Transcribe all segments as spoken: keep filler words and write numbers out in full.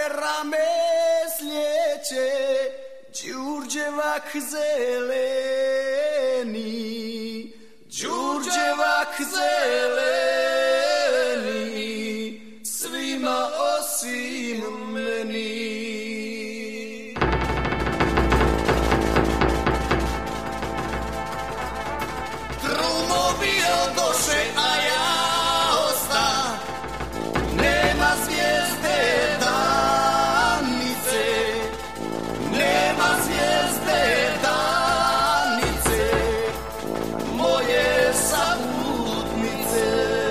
rameslijeće, Đurđevak zeleni, Đurđevak zeleni, svima osim meni. Drumovi odoše, a ja osta, nema zvijezde danice, nema zvijezde danice, moje saputnice.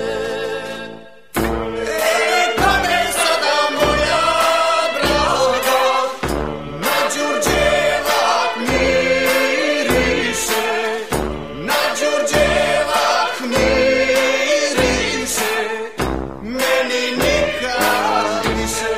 Ej, kome sada moja draga, na Đurđevak miriše, na Đurđevak miriše, meni nikad više.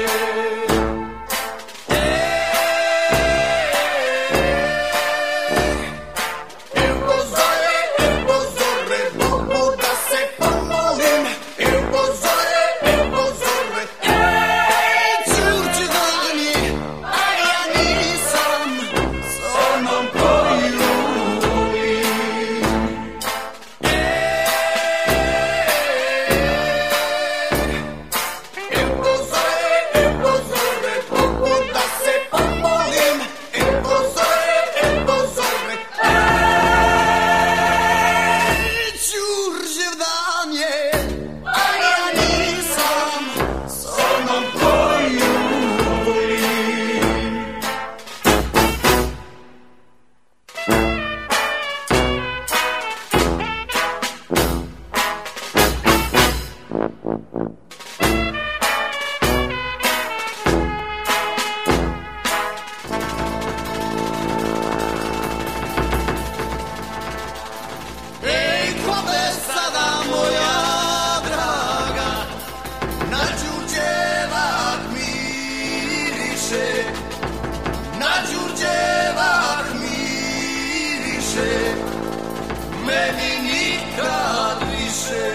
Evo zore, evo zore, Bogu da se pomolim. Evo zore, evo zore, ej, Đurđevan je, a ja nisam s onom koju volim. Evo zore, evo zore, Bogu da se pomolim. Evo zore, evo zore, ej, Đurđevdan je, a ja nisam s onom koju volim. Ej, kome sada moja draga, na Đurđevak miriše, na Đurđevak miriše, meni nikad više.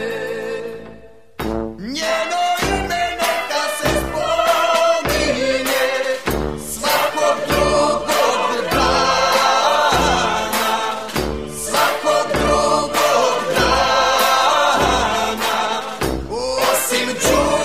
Njeno ime neka se spominje svakog drugog dana, svakog drugog dana, osim Đurđevaka.